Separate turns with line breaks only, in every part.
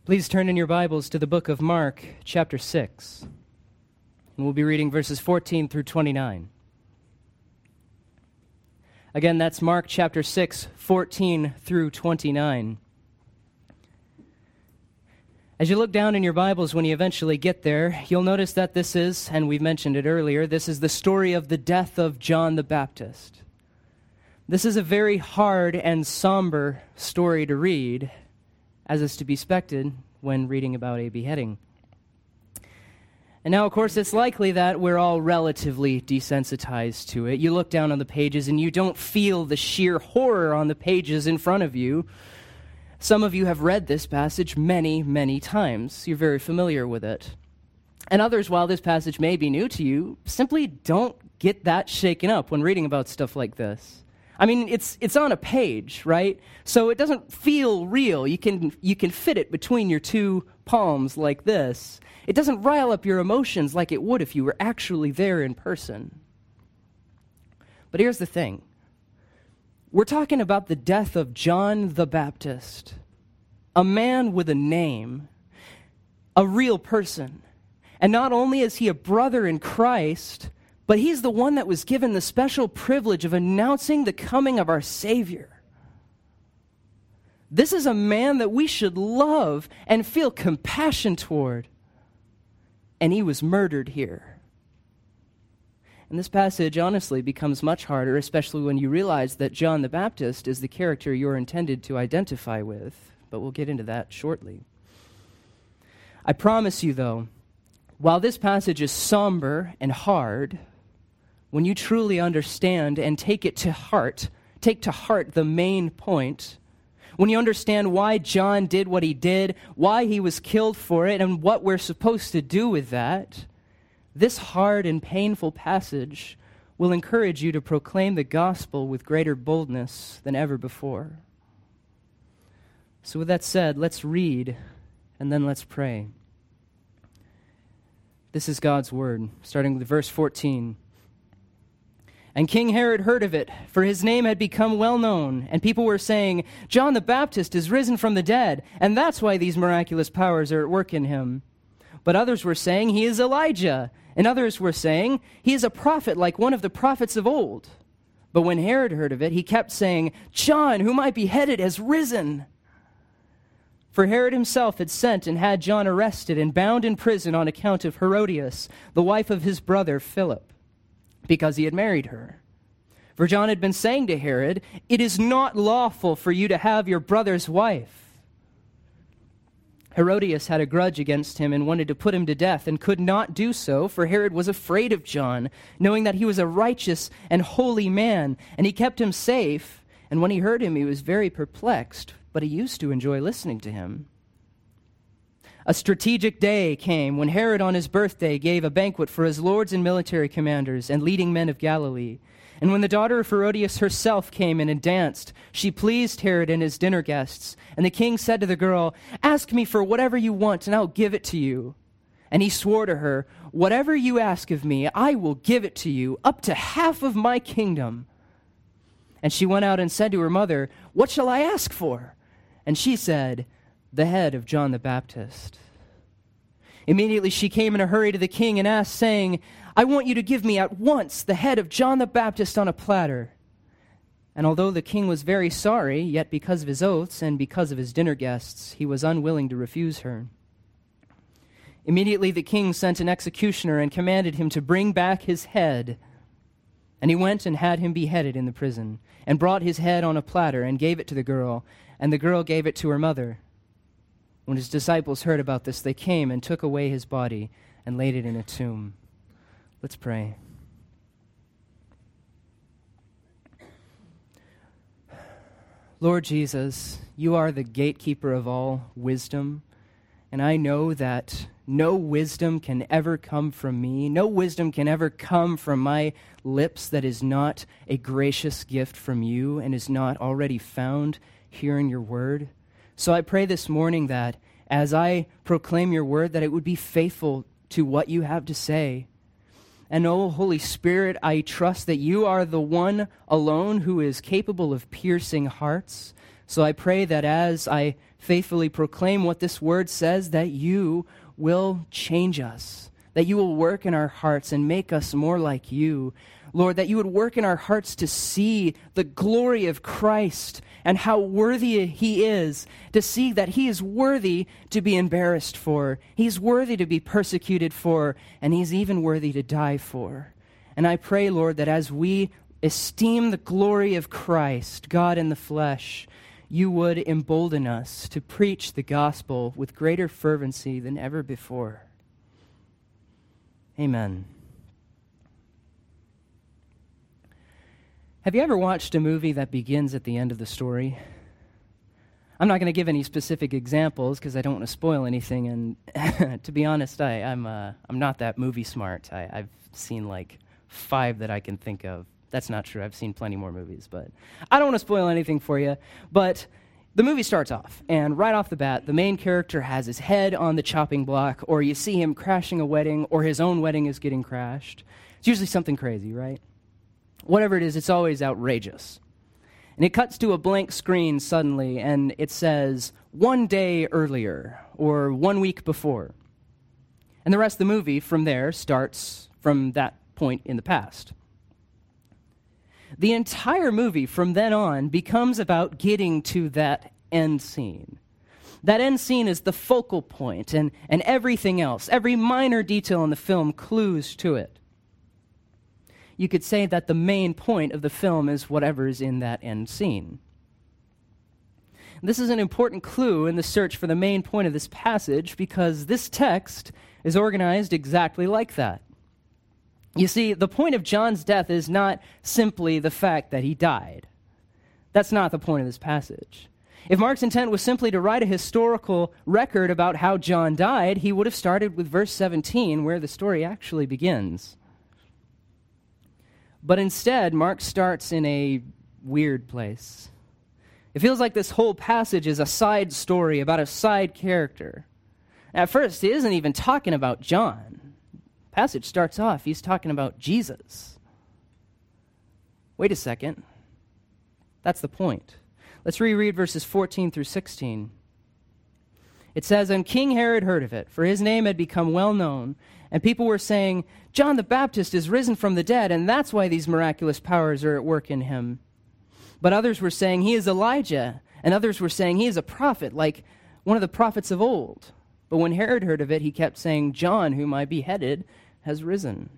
Please turn in your Bibles to the book of Mark, chapter 6. And we'll be reading verses 14 through 29. Again, that's Mark chapter 6, 14 through 29. As you look down in your Bibles when you eventually get there, you'll notice that this is, and we've mentioned it earlier, this is the story of the death of John the Baptist. This is a very hard and somber story to read, as is to be expected when reading about a beheading. And now, of course, it's likely that we're all relatively desensitized to it. You look down on the pages and you don't feel the sheer horror on the pages in front of you. Some of you have read this passage many, many times. You're very familiar with it. And others, while this passage may be new to you, simply don't get that shaken up when reading about stuff like this. I mean, it's on a page, right? So it doesn't feel real. You can fit it between your two palms like this. It doesn't rile up your emotions like it would if you were actually there in person. But here's the thing. We're talking about the death of John the Baptist, a man with a name, a real person. And not only is he a brother in Christ, but he's the one that was given the special privilege of announcing the coming of our Savior. This is a man that we should love and feel compassion toward. And he was murdered here. And this passage honestly becomes much harder, especially when you realize that John the Baptist is the character you're intended to identify with. But we'll get into that shortly. I promise you, though, while this passage is somber and hard, when you truly understand and take to heart the main point, when you understand why John did what he did, why he was killed for it, and what we're supposed to do with that, this hard and painful passage will encourage you to proclaim the gospel with greater boldness than ever before. So with that said, let's read and then let's pray. This is God's word, starting with verse 14. And King Herod heard of it, for his name had become well known, and people were saying, John the Baptist is risen from the dead, and that's why these miraculous powers are at work in him. But others were saying, he is Elijah, and others were saying, he is a prophet like one of the prophets of old. But when Herod heard of it, he kept saying, John, whom I beheaded, has risen. For Herod himself had sent and had John arrested and bound in prison on account of Herodias, the wife of his brother Philip, because he had married her. For John had been saying to Herod, it is not lawful for you to have your brother's wife. Herodias had a grudge against him and wanted to put him to death and could not do so, for Herod was afraid of John, knowing that he was a righteous and holy man, and he kept him safe. And when he heard him, he was very perplexed, but he used to enjoy listening to him. A strategic day came when Herod on his birthday gave a banquet for his lords and military commanders and leading men of Galilee. And when the daughter of Herodias herself came in and danced, she pleased Herod and his dinner guests. And the king said to the girl, ask me for whatever you want, and I'll give it to you. And he swore to her, whatever you ask of me, I will give it to you, up to half of my kingdom. And she went out and said to her mother, what shall I ask for? And she said, the head of John the Baptist. Immediately she came in a hurry to the king and asked, saying, I want you to give me at once the head of John the Baptist on a platter. And although the king was very sorry, yet because of his oaths and because of his dinner guests, he was unwilling to refuse her. Immediately the king sent an executioner and commanded him to bring back his head. And he went and had him beheaded in the prison, and brought his head on a platter and gave it to the girl, and the girl gave it to her mother. When his disciples heard about this, they came and took away his body and laid it in a tomb. Let's pray. Lord Jesus, you are the gatekeeper of all wisdom, and I know that no wisdom can ever come from me. No wisdom can ever come from my lips that is not a gracious gift from you and is not already found here in your word. So I pray this morning that as I proclaim your word, that it would be faithful to what you have to say. And oh, Holy Spirit, I trust that you are the one alone who is capable of piercing hearts. So I pray that as I faithfully proclaim what this word says, that you will change us, that you will work in our hearts and make us more like you. Lord, that you would work in our hearts to see the glory of Christ and how worthy he is, to see that he is worthy to be embarrassed for, he's worthy to be persecuted for, and he's even worthy to die for. And I pray, Lord, that as we esteem the glory of Christ, God in the flesh, you would embolden us to preach the gospel with greater fervency than ever before. Amen. Have you ever watched a movie that begins at the end of the story? I'm not going to give any specific examples because I don't want to spoil anything, and to be honest, I'm not that movie smart. I've seen like 5 that I can think of. That's not true. I've seen plenty more movies, but I don't want to spoil anything for you. But the movie starts off, and right off the bat, the main character has his head on the chopping block, or you see him crashing a wedding, or his own wedding is getting crashed. It's usually something crazy, right? Whatever it is, it's always outrageous. And it cuts to a blank screen suddenly, and it says, 1 day earlier, or 1 week before. And the rest of the movie from there starts from that point in the past. The entire movie from then on becomes about getting to that end scene. That end scene is the focal point, and everything else, every minor detail in the film clues to it. You could say that the main point of the film is whatever's in that end scene. This is an important clue in the search for the main point of this passage because this text is organized exactly like that. You see, the point of John's death is not simply the fact that he died. That's not the point of this passage. If Mark's intent was simply to write a historical record about how John died, he would have started with verse 17, where the story actually begins. But instead, Mark starts in a weird place. It feels like this whole passage is a side story about a side character. At first, he isn't even talking about John. The passage starts off, he's talking about Jesus. Wait a second. That's the point. Let's reread verses 14 through 16. It says, "And King Herod heard of it, for his name had become well known, and people were saying, 'John the Baptist is risen from the dead, and that's why these miraculous powers are at work in him.' But others were saying, 'He is Elijah,' and others were saying, 'He is a prophet, like one of the prophets of old.' But when Herod heard of it, he kept saying, 'John, whom I beheaded, has risen.'"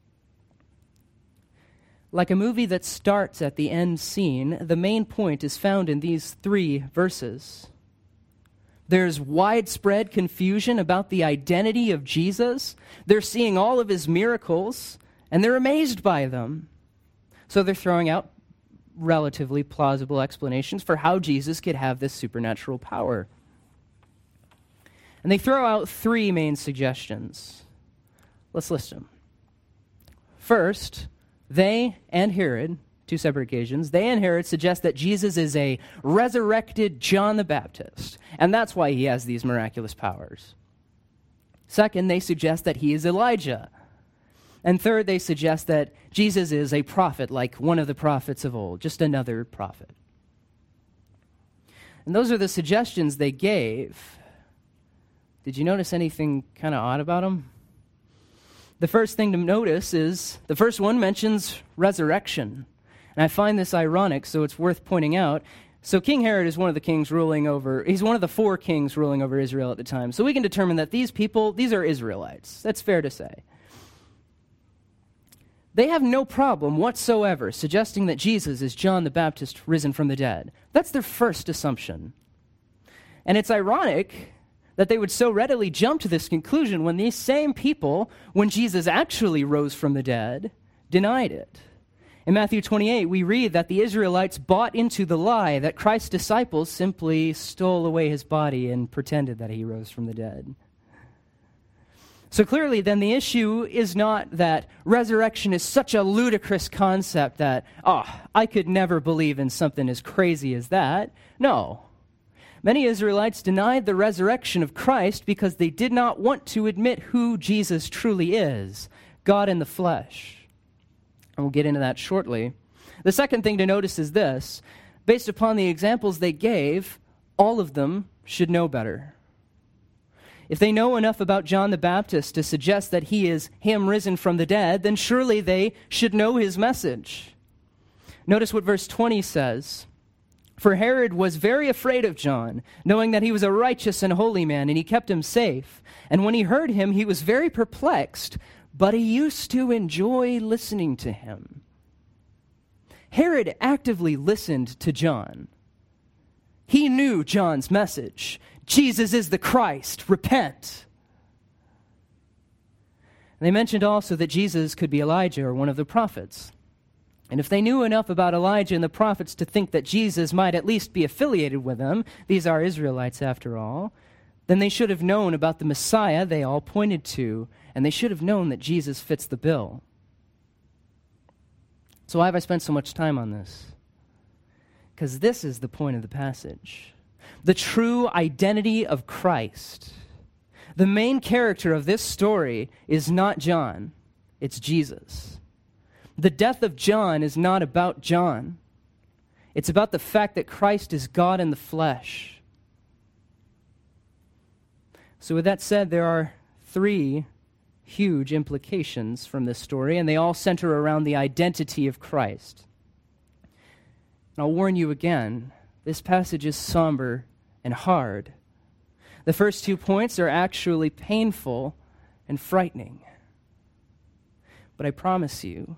Like a movie that starts at the end scene, the main point is found in these 3 verses. There's widespread confusion about the identity of Jesus. They're seeing all of his miracles, and they're amazed by them. So they're throwing out relatively plausible explanations for how Jesus could have this supernatural power. And they throw out 3 main suggestions. Let's list them. First, they and Herod, 2 separate occasions, they and Herod suggest that Jesus is a resurrected John the Baptist, and that's why he has these miraculous powers. Second, they suggest that he is Elijah. And third, they suggest that Jesus is a prophet, like one of the prophets of old, just another prophet. And those are the suggestions they gave. Did you notice anything kind of odd about them? The first thing to notice is the first one mentions resurrection. And I find this ironic, so it's worth pointing out. So King Herod is one of the kings he's one of the 4 kings ruling over Israel at the time. So we can determine that these are Israelites. That's fair to say. They have no problem whatsoever suggesting that Jesus is John the Baptist risen from the dead. That's their first assumption. And it's ironic that they would so readily jump to this conclusion when these same people, when Jesus actually rose from the dead, denied it. In Matthew 28, we read that the Israelites bought into the lie that Christ's disciples simply stole away his body and pretended that he rose from the dead. So clearly, then, the issue is not that resurrection is such a ludicrous concept that, I could never believe in something as crazy as that. No. Many Israelites denied the resurrection of Christ because they did not want to admit who Jesus truly is, God in the flesh. And we'll get into that shortly. The second thing to notice is this. based upon the examples they gave, all of them should know better. If they know enough about John the Baptist to suggest that he is him risen from the dead, then surely they should know his message. Notice what verse 20 says. For Herod was very afraid of John, knowing that he was a righteous and holy man, and he kept him safe. And when he heard him, he was very perplexed, but he used to enjoy listening to him. Herod actively listened to John. He knew John's message. Jesus is the Christ. Repent. They mentioned also that Jesus could be Elijah or one of the prophets. And if they knew enough about Elijah and the prophets to think that Jesus might at least be affiliated with them, these are Israelites after all, then they should have known about the Messiah they all pointed to, and they should have known that Jesus fits the bill. So why have I spent so much time on this? Because this is the point of the passage. The true identity of Christ. The main character of this story is not John, it's Jesus. The death of John is not about John. It's about the fact that Christ is God in the flesh. So with that said, there are 3 huge implications from this story, and they all center around the identity of Christ. And I'll warn you again, this passage is somber and hard. The first 2 points are actually painful and frightening. But I promise you,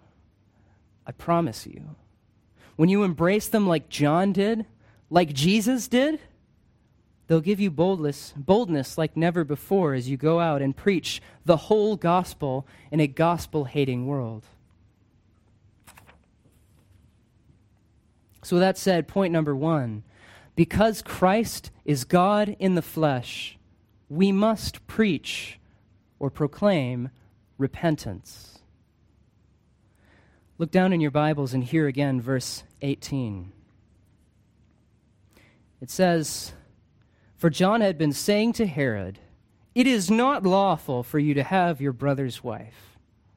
when you embrace them like John did, like Jesus did, they'll give you boldness like never before as you go out and preach the whole gospel in a gospel-hating world. So with that said, point number 1, because Christ is God in the flesh, we must preach or proclaim repentance. Look down in your Bibles and hear again verse 18. It says, For John had been saying to Herod, It is not lawful for you to have your brother's wife.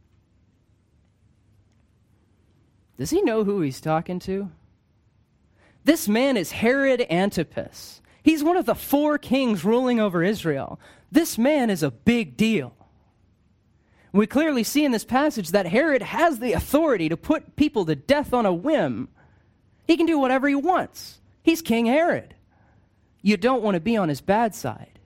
Does he know who he's talking to? This man is Herod Antipas. He's one of the 4 kings ruling over Israel. This man is a big deal. We clearly see in this passage that Herod has the authority to put people to death on a whim. He can do whatever he wants. He's King Herod. You don't want to be on his bad side.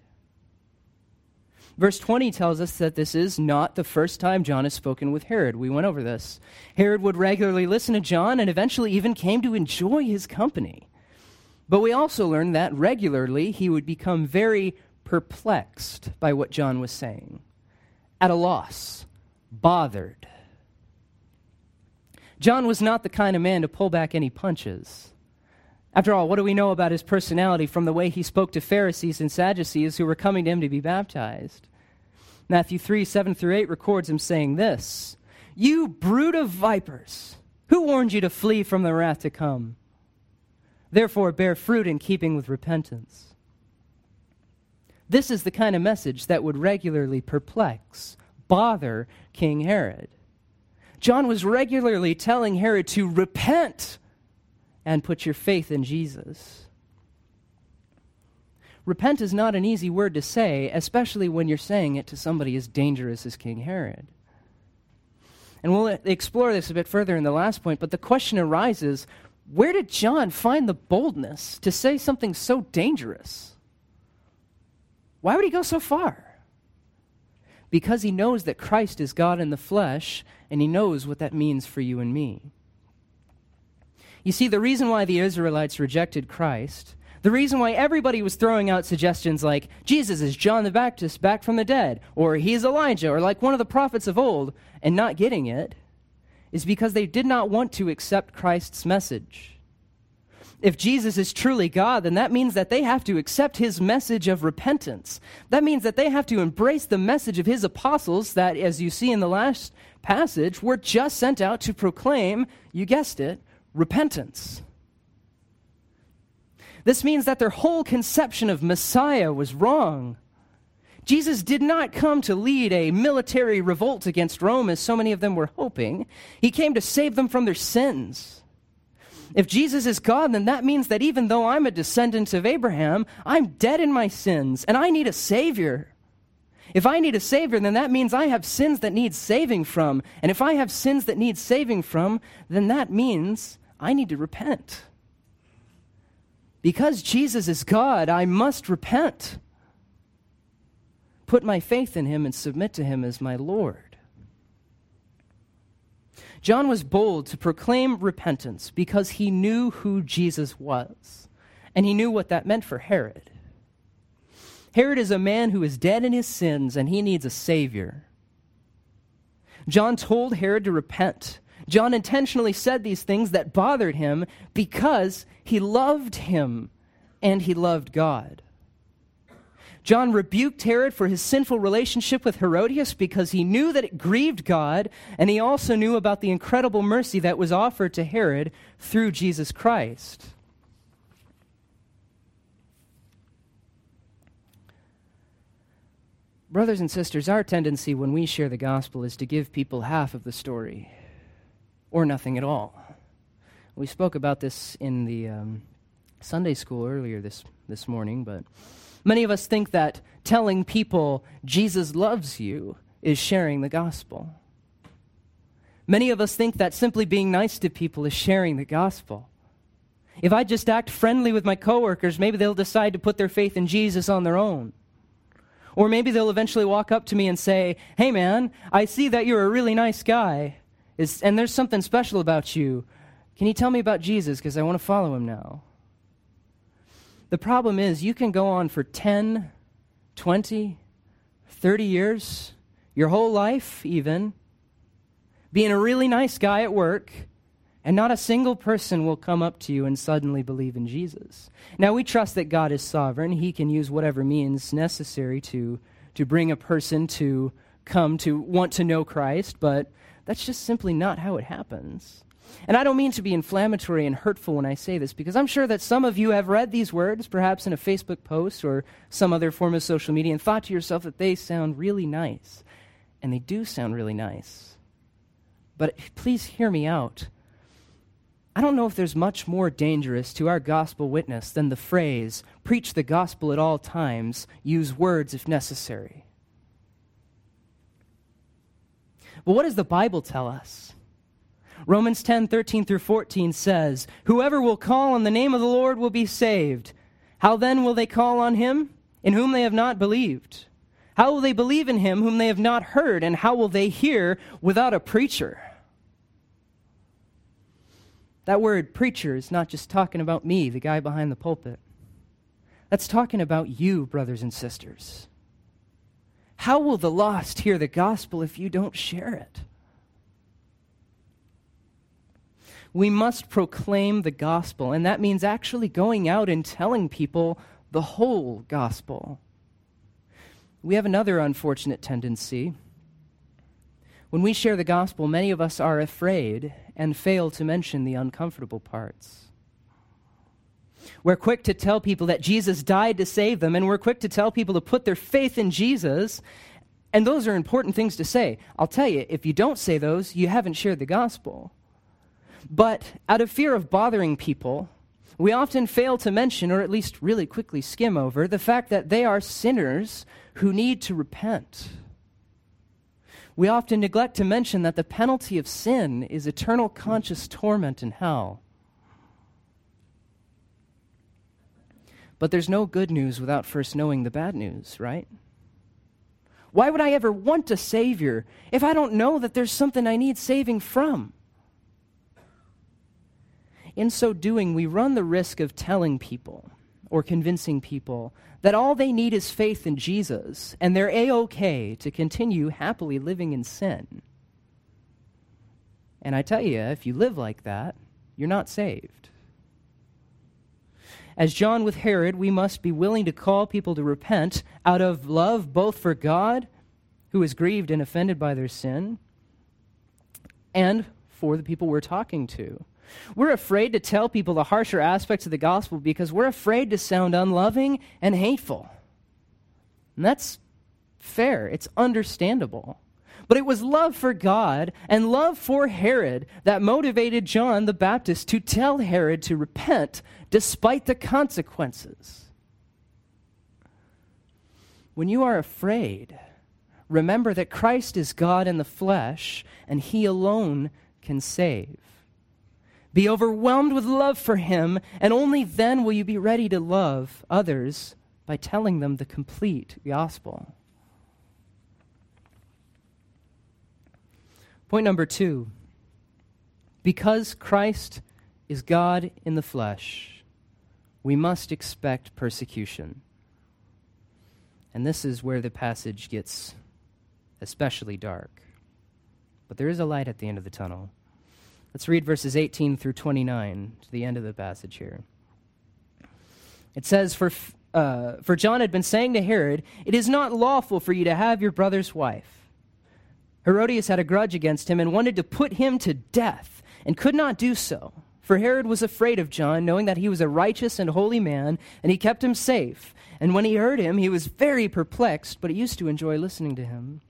Verse 20 tells us that this is not the first time John has spoken with Herod. We went over this. Herod would regularly listen to John and eventually even came to enjoy his company. But we also learn that regularly he would become very perplexed by what John was saying. At a loss, bothered. John was not the kind of man to pull back any punches. After all, what do we know about his personality from the way he spoke to Pharisees and Sadducees who were coming to him to be baptized? Matthew 3:7-8 records him saying this, You brood of vipers, who warned you to flee from the wrath to come? Therefore bear fruit in keeping with repentance. This is the kind of message that would regularly perplex, bother King Herod. John was regularly telling Herod to repent and put your faith in Jesus. Repent is not an easy word to say, especially when you're saying it to somebody as dangerous as King Herod. And we'll explore this a bit further in the last point, but the question arises, where did John find the boldness to say something so dangerous? Why would he go so far? Because he knows that Christ is God in the flesh, and he knows what that means for you and me. You see, the reason why the Israelites rejected Christ, the reason why everybody was throwing out suggestions like, Jesus is John the Baptist back from the dead, or he's Elijah, or like one of the prophets of old, and not getting it, is because they did not want to accept Christ's message. If Jesus is truly God, then that means that they have to accept his message of repentance. That means that they have to embrace the message of his apostles that, as you see in the last passage, were just sent out to proclaim, you guessed it, repentance. This means that their whole conception of Messiah was wrong. Jesus did not come to lead a military revolt against Rome, as so many of them were hoping. He came to save them from their sins. If Jesus is God, then that means that even though I'm a descendant of Abraham, I'm dead in my sins, and I need a Savior. If I need a Savior, then that means I have sins that need saving from. And if I have sins that need saving from, then that means I need to repent. Because Jesus is God, I must repent. Put my faith in him and submit to him as my Lord. John was bold to proclaim repentance because he knew who Jesus was, and he knew what that meant for Herod. Herod is a man who is dead in his sins, and he needs a Savior. John told Herod to repent. John intentionally said these things that bothered him because he loved him and he loved God. John rebuked Herod for his sinful relationship with Herodias because he knew that it grieved God, and he also knew about the incredible mercy that was offered to Herod through Jesus Christ. Brothers and sisters, our tendency when we share the gospel is to give people half of the story, or nothing at all. We spoke about this in the Sunday school earlier this morning, but many of us think that telling people Jesus loves you is sharing the gospel. Many of us think that simply being nice to people is sharing the gospel. If I just act friendly with my coworkers, maybe they'll decide to put their faith in Jesus on their own. Or maybe they'll eventually walk up to me and say, "Hey man, I see that you're a really nice guy, and there's something special about you. Can you tell me about Jesus, because I want to follow him now?" The problem is you can go on for 10, 20, 30 years, your whole life even, being a really nice guy at work, and not a single person will come up to you and suddenly believe in Jesus. Now, we trust that God is sovereign. He can use whatever means necessary to bring a person to come to want to know Christ, but that's just simply not how it happens. And I don't mean to be inflammatory and hurtful when I say this, because I'm sure that some of you have read these words, perhaps in a Facebook post or some other form of social media, and thought to yourself that they sound really nice. And they do sound really nice. But please hear me out. I don't know if there's much more dangerous to our gospel witness than the phrase, "preach the gospel at all times, use words if necessary." But what does the Bible tell us? Romans 10:13 through 14 says, "Whoever will call on the name of the Lord will be saved. How then will they call on him in whom they have not believed? How will they believe in him whom they have not heard? And how will they hear without a preacher?" That word preacher is not just talking about me, the guy behind the pulpit. That's talking about you, brothers and sisters. How will the lost hear the gospel if you don't share it? We must proclaim the gospel, and that means actually going out and telling people the whole gospel. We have another unfortunate tendency. When we share the gospel, many of us are afraid and fail to mention the uncomfortable parts. We're quick to tell people that Jesus died to save them, and we're quick to tell people to put their faith in Jesus, and those are important things to say. I'll tell you, if you don't say those, you haven't shared the gospel. But out of fear of bothering people, we often fail to mention, or at least really quickly skim over, the fact that they are sinners who need to repent. We often neglect to mention that the penalty of sin is eternal conscious torment in hell. But there's no good news without first knowing the bad news, right? Why would I ever want a Savior if I don't know that there's something I need saving from? In so doing, we run the risk of telling people or convincing people that all they need is faith in Jesus, and they're A-okay to continue happily living in sin. And I tell you, if you live like that, you're not saved. As John with Herod, we must be willing to call people to repent out of love both for God, who is grieved and offended by their sin, and for the people we're talking to. We're afraid to tell people the harsher aspects of the gospel because we're afraid to sound unloving and hateful. And that's fair. It's understandable. But it was love for God and love for Herod that motivated John the Baptist to tell Herod to repent despite the consequences. When you are afraid, remember that Christ is God in the flesh, and he alone can save. Be overwhelmed with love for him, and only then will you be ready to love others by telling them the complete gospel. Point number 2. Because Christ is God in the flesh, we must expect persecution. And this is where the passage gets especially dark. But there is a light at the end of the tunnel. Let's read verses 18 through 29 to the end of the passage here. It says, For John had been saying to Herod, "It is not lawful for you to have your brother's wife." Herodias had a grudge against him and wanted to put him to death, and could not do so. For Herod was afraid of John, knowing that he was a righteous and holy man, and he kept him safe. And when he heard him, he was very perplexed, but he used to enjoy listening to him.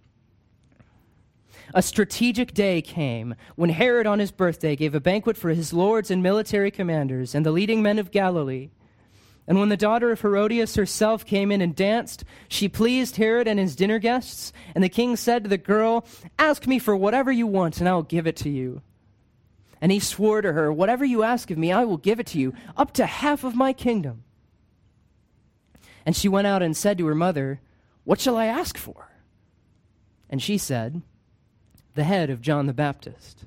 A strategic day came when Herod on his birthday gave a banquet for his lords and military commanders and the leading men of Galilee. And when the daughter of Herodias herself came in and danced, she pleased Herod and his dinner guests. And the king said to the girl, "Ask me for whatever you want, and I will give it to you." And he swore to her, "Whatever you ask of me, I will give it to you, up to half of my kingdom." And she went out and said to her mother, "What shall I ask for?" And she said, "The head of John the Baptist."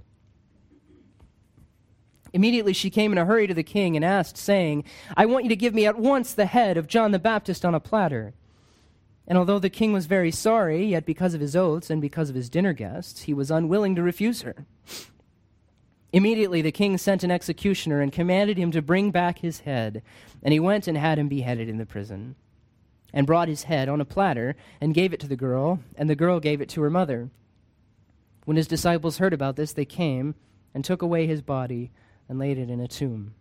Immediately she came in a hurry to the king and asked, saying, "I want you to give me at once the head of John the Baptist on a platter." And although the king was very sorry, yet because of his oaths and because of his dinner guests, he was unwilling to refuse her. Immediately the king sent an executioner and commanded him to bring back his head. And he went and had him beheaded in the prison, and brought his head on a platter and gave it to the girl, and the girl gave it to her mother. When his disciples heard about this, they came and took away his body and laid it in a tomb.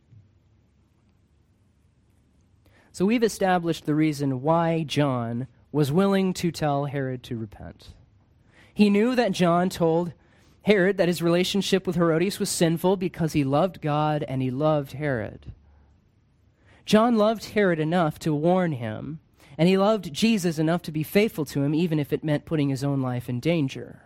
So we've established the reason why John was willing to tell Herod to repent. He knew that John told Herod that his relationship with Herodias was sinful because he loved God and he loved Herod. John loved Herod enough to warn him, and he loved Jesus enough to be faithful to him, even if it meant putting his own life in danger.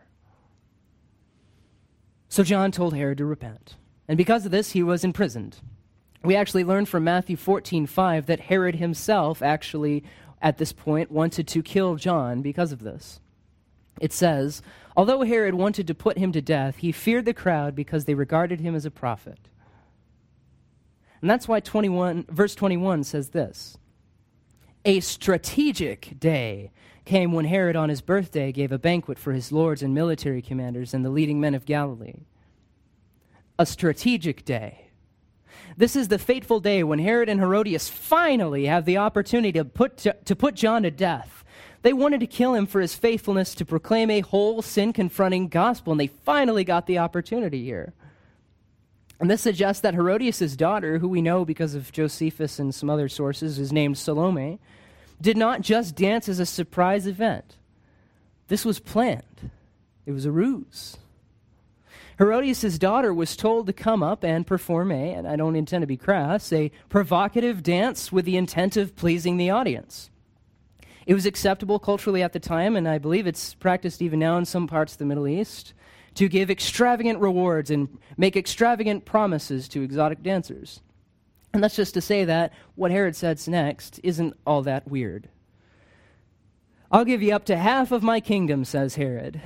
So John told Herod to repent. And because of this, he was imprisoned. We actually learned from Matthew 14:5 that Herod himself actually, at this point, wanted to kill John because of this. It says, although Herod wanted to put him to death, he feared the crowd because they regarded him as a prophet. And that's why verse 21 says this: "A strategic day came when Herod on his birthday gave a banquet for his lords and military commanders and the leading men of Galilee." A strategic day. This is the fateful day when Herod and Herodias finally have the opportunity to put John to death. They wanted to kill him for his faithfulness to proclaim a whole sin-confronting gospel, and they finally got the opportunity here. And this suggests that Herodias' daughter, who we know because of Josephus and some other sources is named Salome, did not just dance as a surprise event. This was planned. It was a ruse. Herodias' daughter was told to come up and perform and I don't intend to be crass, a provocative dance with the intent of pleasing the audience. It was acceptable culturally at the time, and I believe it's practiced even now in some parts of the Middle East, to give extravagant rewards and make extravagant promises to exotic dancers. And that's just to say that what Herod says next isn't all that weird. "I'll give you up to half of my kingdom," says Herod.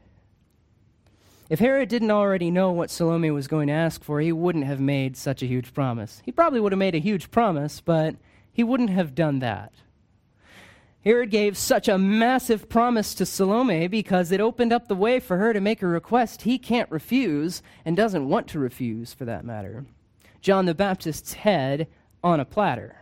If Herod didn't already know what Salome was going to ask for, he wouldn't have made such a huge promise. He probably would have made a huge promise, but he wouldn't have done that. Herod gave such a massive promise to Salome because it opened up the way for her to make a request he can't refuse and doesn't want to refuse, for that matter. John the Baptist's head on a platter.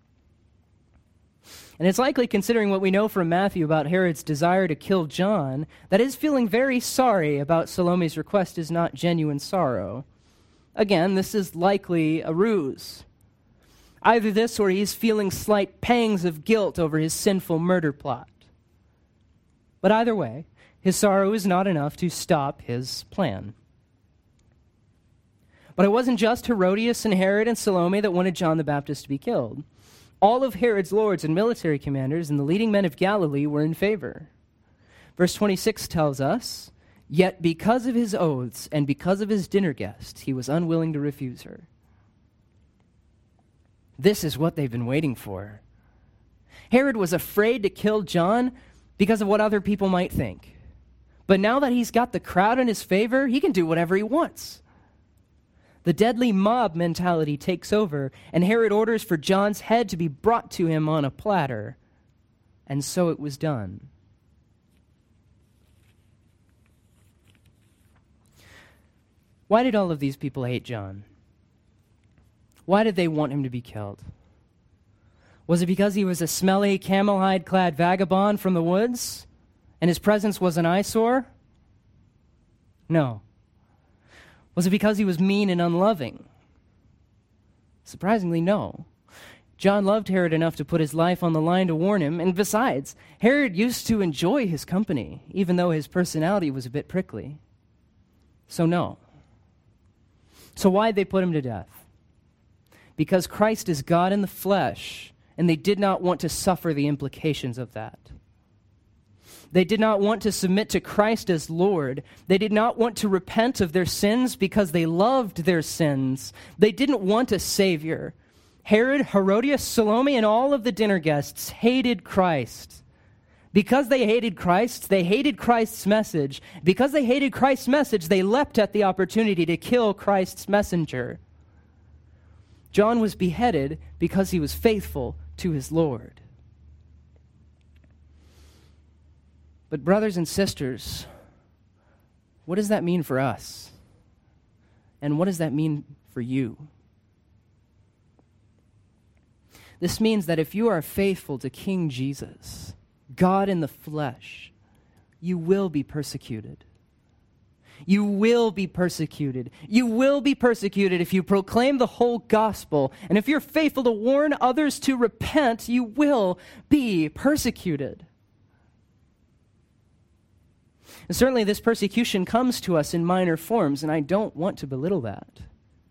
And it's likely, considering what we know from Matthew about Herod's desire to kill John, that his feeling very sorry about Salome's request is not genuine sorrow. Again, this is likely a ruse. Either this or he's feeling slight pangs of guilt over his sinful murder plot. But either way, his sorrow is not enough to stop his plan. But it wasn't just Herodias and Herod and Salome that wanted John the Baptist to be killed. All of Herod's lords and military commanders and the leading men of Galilee were in favor. Verse 26 tells us, "Yet because of his oaths and because of his dinner guests, he was unwilling to refuse her." This is what they've been waiting for. Herod was afraid to kill John because of what other people might think. But now that he's got the crowd in his favor, he can do whatever he wants. The deadly mob mentality takes over, and Herod orders for John's head to be brought to him on a platter. And so it was done. Why did all of these people hate John? Why did they want him to be killed? Was it because he was a smelly, camel-hide-clad vagabond from the woods, and his presence was an eyesore? No. Was it because he was mean and unloving? Surprisingly, no. John loved Herod enough to put his life on the line to warn him, and besides, Herod used to enjoy his company, even though his personality was a bit prickly. So no. So why'd they put him to death? Because Christ is God in the flesh, and they did not want to suffer the implications of that. They did not want to submit to Christ as Lord. They did not want to repent of their sins because they loved their sins. They didn't want a Savior. Herod, Herodias, Salome, and all of the dinner guests hated Christ. Because they hated Christ, they hated Christ's message. Because they hated Christ's message, they leapt at the opportunity to kill Christ's messenger. John was beheaded because he was faithful to his Lord. But brothers and sisters, what does that mean for us? And what does that mean for you? This means that if you are faithful to King Jesus, God in the flesh, you will be persecuted. You will be persecuted. You will be persecuted if you proclaim the whole gospel. And if you're faithful to warn others to repent, you will be persecuted. And certainly this persecution comes to us in minor forms, and I don't want to belittle that.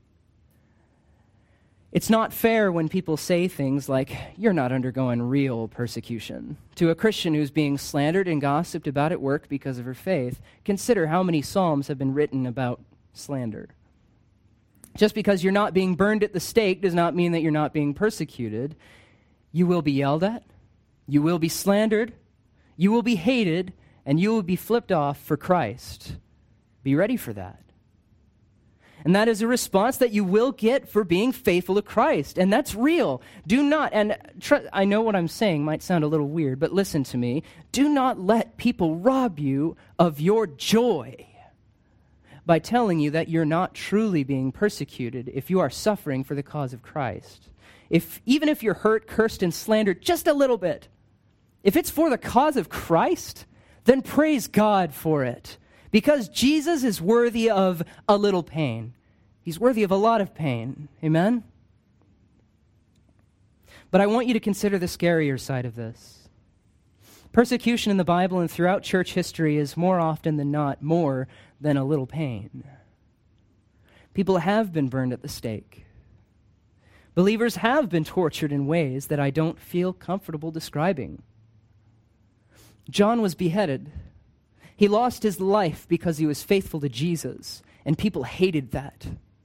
It's not fair when people say things like, "You're not undergoing real persecution." To a Christian who's being slandered and gossiped about at work because of her faith, consider how many psalms have been written about slander. Just because you're not being burned at the stake does not mean that you're not being persecuted. You will be yelled at, you will be slandered, you will be hated, and you will be flipped off for Christ. Be ready for that. And that is a response that you will get for being faithful to Christ. And that's real. Do not, I know what I'm saying might sound a little weird, but listen to me. Do not let people rob you of your joy by telling you that you're not truly being persecuted if you are suffering for the cause of Christ. Even if you're hurt, cursed, and slandered just a little bit, if it's for the cause of Christ, then praise God for it. Because Jesus is worthy of a little pain. He's worthy of a lot of pain. Amen? But I want you to consider the scarier side of this. Persecution in the Bible and throughout church history is more often than not more than a little pain. People have been burned at the stake. Believers have been tortured in ways that I don't feel comfortable describing. John was beheaded. He lost his life because he was faithful to Jesus, and people hated that.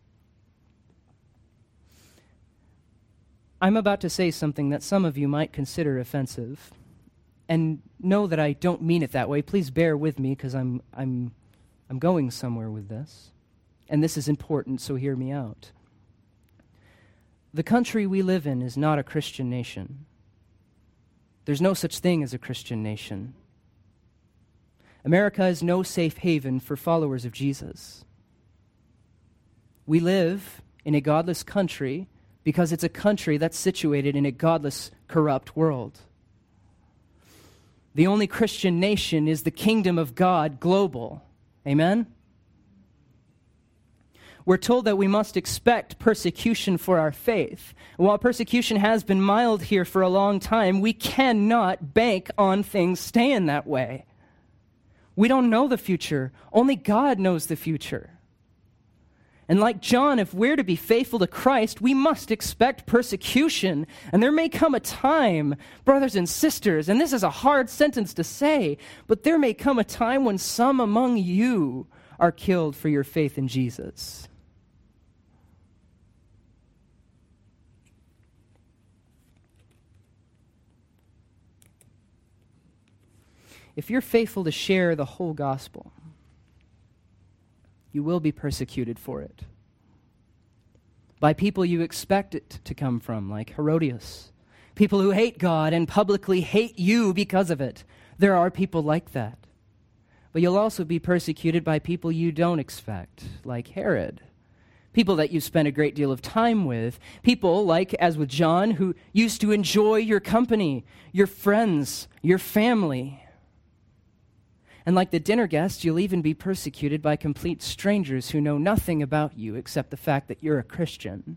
I'm about to say something that some of you might consider offensive, and know that I don't mean it that way. Please bear with me because I'm going somewhere with this, and this is important, so hear me out. The country we live in is not a Christian nation. There's no such thing as a Christian nation. America is no safe haven for followers of Jesus. We live in a godless country because it's a country that's situated in a godless, corrupt world. The only Christian nation is the kingdom of God global. Amen? We're told that we must expect persecution for our faith. While persecution has been mild here for a long time, we cannot bank on things staying that way. We don't know the future. Only God knows the future. And like John, if we're to be faithful to Christ, we must expect persecution. And there may come a time, brothers and sisters, and this is a hard sentence to say, but there may come a time when some among you are killed for your faith in Jesus. If you're faithful to share the whole gospel, you will be persecuted for it by people you expect it to come from, like Herodias. People who hate God and publicly hate you because of it. There are people like that. But you'll also be persecuted by people you don't expect, like Herod. People that you spent a great deal of time with. People like, as with John, who used to enjoy your company, your friends, your family. And like the dinner guests, you'll even be persecuted by complete strangers who know nothing about you except the fact that you're a Christian.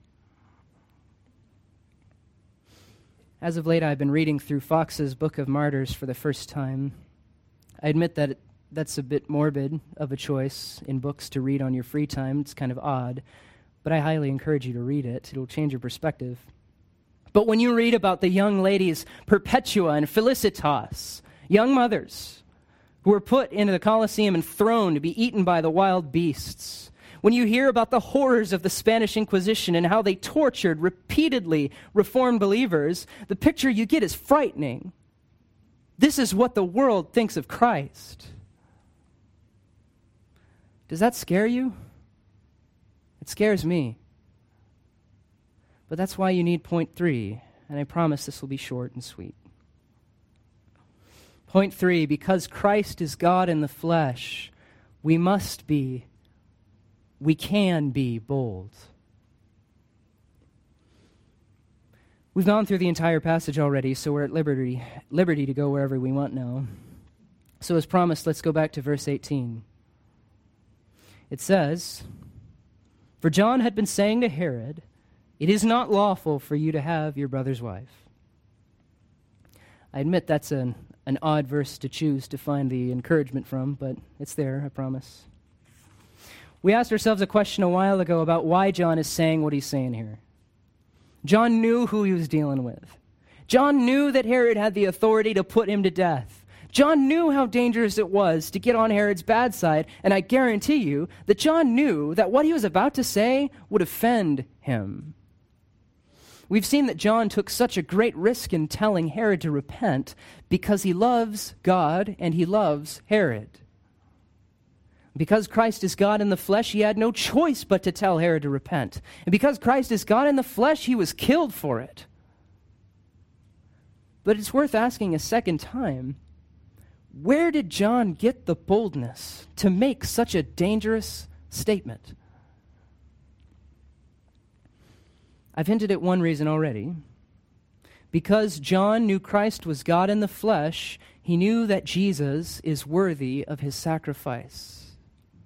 As of late, I've been reading through Fox's Book of Martyrs for the first time. I admit that that's a bit morbid of a choice in books to read on your free time. It's kind of odd, but I highly encourage you to read it. It'll change your perspective. But when you read about the young ladies Perpetua and Felicitas, young mothers, who were put into the Colosseum and thrown to be eaten by the wild beasts. When you hear about the horrors of the Spanish Inquisition and how they tortured repeatedly Reformed believers, the picture you get is frightening. This is what the world thinks of Christ. Does that scare you? It scares me. But that's why you need point 3, and I promise this will be short and sweet. Point 3, because Christ is God in the flesh, we can be bold. We've gone through the entire passage already, so we're at liberty to go wherever we want now. So as promised, let's go back to verse 18. It says, "For John had been saying to Herod, 'It is not lawful for you to have your brother's wife.'" I admit that's an odd verse to choose to find the encouragement from, but it's there, I promise. We asked ourselves a question a while ago about why John is saying what he's saying here. John knew who he was dealing with. John knew that Herod had the authority to put him to death. John knew how dangerous it was to get on Herod's bad side, and I guarantee you that John knew that what he was about to say would offend him. We've seen that John took such a great risk in telling Herod to repent because he loves God and he loves Herod. Because Christ is God in the flesh, he had no choice but to tell Herod to repent. And because Christ is God in the flesh, he was killed for it. But it's worth asking a second time, where did John get the boldness to make such a dangerous statement? I've hinted at one reason already. Because John knew Christ was God in the flesh, he knew that Jesus is worthy of his sacrifice.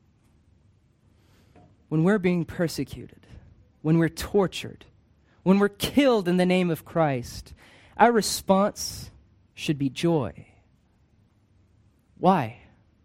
When we're being persecuted, when we're tortured, when we're killed in the name of Christ, our response should be joy. Why?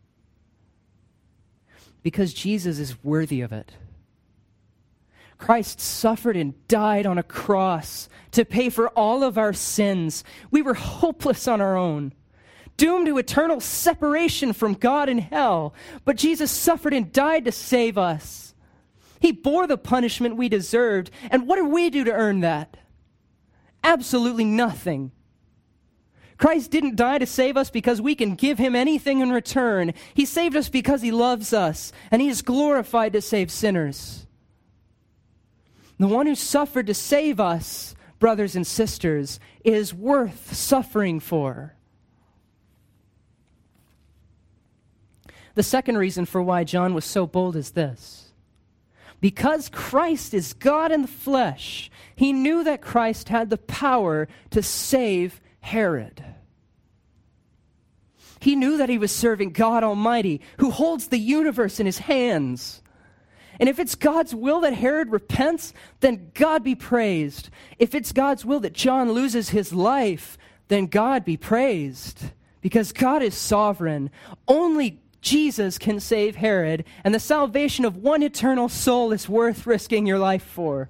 Because Jesus is worthy of it. Christ suffered and died on a cross to pay for all of our sins. We were hopeless on our own, doomed to eternal separation from God in hell. But Jesus suffered and died to save us. He bore the punishment we deserved. And what do we do to earn that? Absolutely nothing. Christ didn't die to save us because we can give him anything in return. He saved us because he loves us, and he is glorified to save sinners. The one who suffered to save us, brothers and sisters, is worth suffering for. The second reason for why John was so bold is this. Because Christ is God in the flesh, he knew that Christ had the power to save Herod. He knew that he was serving God Almighty, who holds the universe in his hands. And if it's God's will that Herod repents, then God be praised. If it's God's will that John loses his life, then God be praised. Because God is sovereign. Only Jesus can save Herod, and the salvation of one eternal soul is worth risking your life for.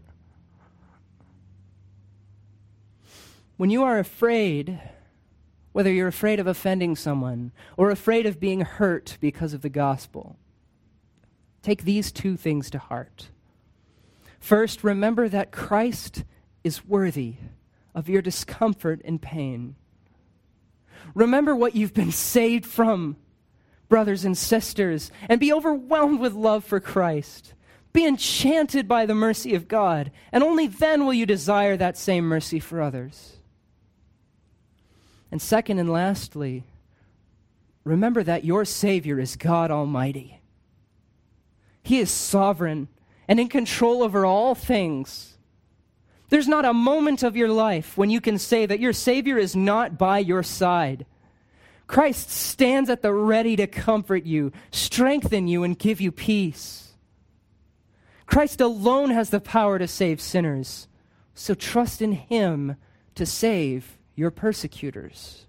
When you are afraid, whether you're afraid of offending someone or afraid of being hurt because of the gospel, take these two things to heart. First, remember that Christ is worthy of your discomfort and pain. Remember what you've been saved from, brothers and sisters, and be overwhelmed with love for Christ. Be enchanted by the mercy of God, and only then will you desire that same mercy for others. And second and lastly, remember that your Savior is God Almighty. He is sovereign and in control over all things. There's not a moment of your life when you can say that your Savior is not by your side. Christ stands at the ready to comfort you, strengthen you, and give you peace. Christ alone has the power to save sinners, so trust in Him to save your persecutors.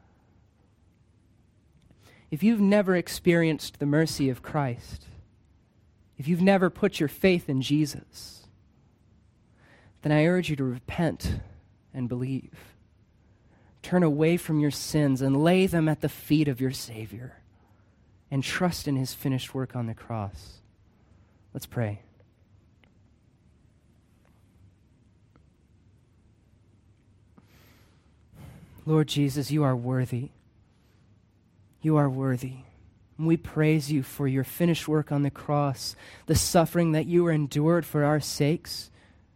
If you've never experienced the mercy of Christ, if you've never put your faith in Jesus, then I urge you to repent and believe. Turn away from your sins and lay them at the feet of your Savior and trust in His finished work on the cross. Let's pray. Lord Jesus, you are worthy. You are worthy. And we praise you for your finished work on the cross, the suffering that you endured for our sakes.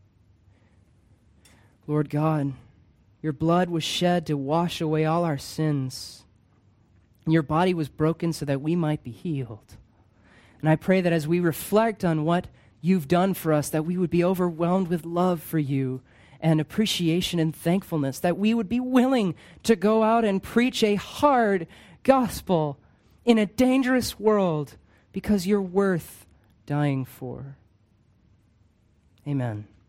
Lord God, your blood was shed to wash away all our sins. And your body was broken so that we might be healed. And I pray that as we reflect on what you've done for us, that we would be overwhelmed with love for you and appreciation and thankfulness, that we would be willing to go out and preach a hard gospel in a dangerous world because you're worth dying for. Amen.